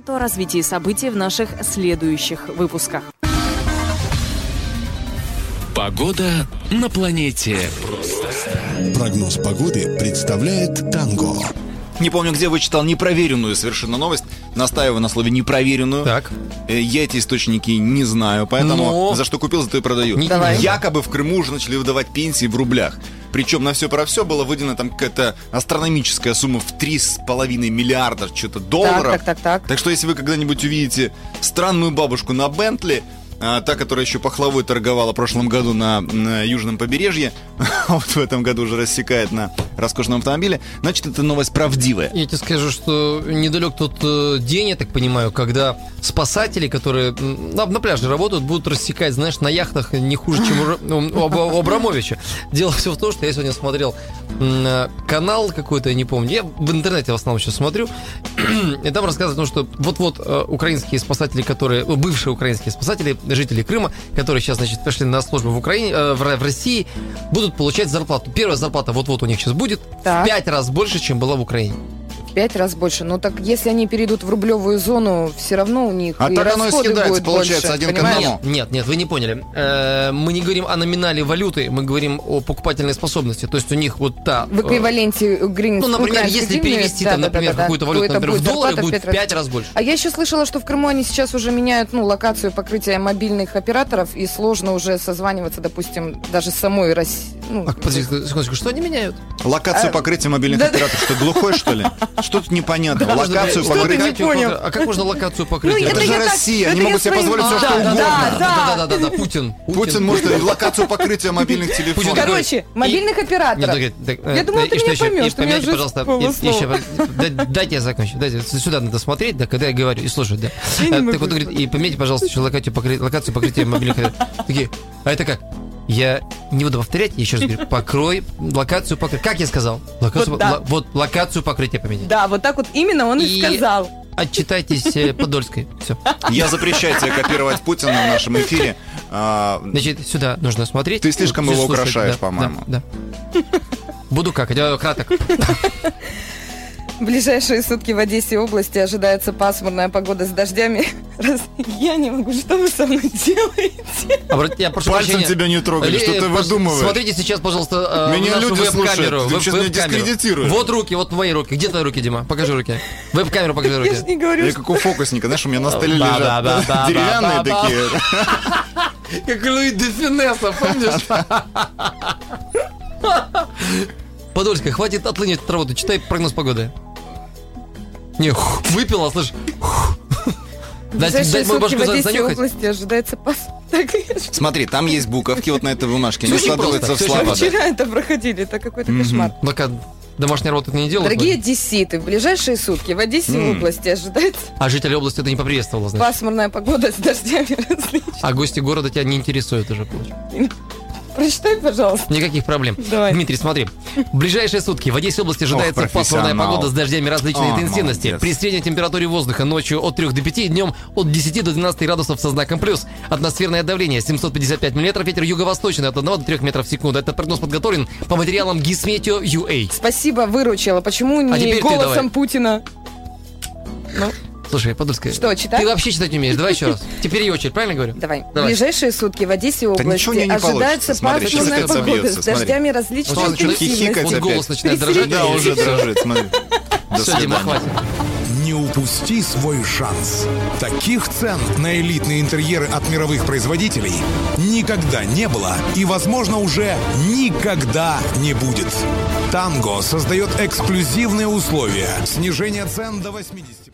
о развитии событий в наших следующих выпусках. Погода на планете. Прогноз погоды представляет Танго. Не помню, где вычитал непроверенную совершенно новость. Настаиваю на слове непроверенную. Так. Я эти источники не знаю, поэтому за что купил, за то и продаю. Давай. Якобы в Крыму уже начали выдавать пенсии в рублях. Причем на все про все была выделена там какая-то астрономическая сумма в 3,5 миллиарда что-то долларов. Так что если вы когда-нибудь увидите странную бабушку на Бентли, та, которая еще пахлавой торговала в прошлом году на южном побережье, вот в этом году уже рассекает на роскошном автомобиле, значит, эта новость правдивая. Я тебе скажу, что недалек тот день, я так понимаю, когда спасатели, которые на пляже работают, будут рассекать, знаешь, на яхтах не хуже, чем у Абрамовича. Дело все в том, что я сегодня смотрел канал какой-то, я не помню, я в интернете в основном сейчас смотрю, и там рассказывают о том, что вот-вот украинские спасатели, бывшие украинские спасатели, жители Крыма, которые сейчас, значит, пошли на службу в Украине, в России, будут получать зарплату. Первая зарплата вот-вот у них сейчас будет в 5 раз больше, чем была в Украине. 5 раз больше. Но так если они перейдут в рублевую зону, все равно у них и так оно и съедается, получается, больше, один к одному. Нет, вы не поняли. Мы не говорим о номинале валюты, мы говорим о покупательной способности. То есть у них вот та... В эквиваленте гривен. Ну, например, если перевести там, например, какую-то валюту, например, в доллары, будет в 5 раз больше. А я еще слышала, что в Крыму они сейчас уже меняют, локацию покрытия мобильных операторов, и сложно уже созваниваться, допустим, даже с самой России. Подожди, секундочку, что они меняют? Локацию покрытия мобильных операторов. Что, глухой, что ли? Что тут непонятно? Локацию покрытия. А как можно локацию покрытия? Это же Россия, они могут себе позволить все, что угодно. Да, Путин может локацию покрытия мобильных телефонов. Короче, мобильных операторов. Я думала, ты меня поймешь, что меня уже пожалуйста, дайте я закончу. Сюда надо смотреть, да, когда я говорю, и слушать, да. Так вот, говорит, и поменяйте, пожалуйста, еще локацию покрытия мобильных операторов. Такие, а это как? Я не буду повторять, я еще раз говорю, покрой, локацию покрытия. Как я сказал? Локацию покрытия поменять. Да, вот так вот именно он и сказал. Отчитайтесь Подольской. Все. Я запрещаю тебе копировать Путина в нашем эфире. Значит, сюда нужно смотреть. Ты слишком его украшаешь, по-моему. Да. Буду как? Краток. В ближайшие сутки в Одессе области ожидается пасмурная погода с дождями. Я не могу, что вы со мной делаете? Я прошу Пальцем прощения. тебя не трогали, что ты выдумываешь? Смотрите сейчас, пожалуйста, меня нашу люди веб-камеру. слушают, ты сейчас меня дискредитируешь. Вот руки, вот мои руки. Где твои руки, Дима? Покажи руки. Веб-камеру покажи руки. Я же не говорю, Я как у фокусника, знаешь, у меня на столе лежат деревянные такие. Как Луи де Финесса, помнишь? Подольская, хватит отлынять от работы, читай прогноз погоды. Не, выпила, слышь. Дай мою башку занюхать. В области ожидается Смотри, там есть буковки вот на этой бумажке. Они складываются в слова. Вчера это проходили, это какой-то кошмар. Домашняя работа это не делают? Дорогие одесситы, в ближайшие сутки в Одессе области ожидается... А жители области это не поприветствовало, значит? Пасмурная погода с дождями различными. А гости города тебя не интересуют уже, получается? Прочитай, пожалуйста. Никаких проблем. Давай. Дмитрий, смотри. В ближайшие сутки в Одессе области ожидается пасмурная погода с дождями различной интенсивности. Молодец. При средней температуре воздуха ночью от 3 до 5, днем от 10 до 12 градусов со знаком плюс. Атмосферное давление 755 миллиметров, ветер юго-восточный от 1 до 3 метров в секунду. Этот прогноз подготовлен по материалам Гисметео.ua. Спасибо, выручила. Почему не голосом Путина? Слушай, Подольская, что, читать? Ты вообще читать не умеешь, давай еще раз. Теперь ее очередь, правильно говорю? Давай. В ближайшие сутки в Одессе области ожидается пасмурная погода с дождями различной интенсивности. Вот голос начинает дрожать. Да, уже дрожит, смотри. Все, Дима, хватит. Не упусти свой шанс. Таких цен на элитные интерьеры от мировых производителей никогда не было и, возможно, уже никогда не будет. Танго создает эксклюзивные условия. Снижение цен до 80%.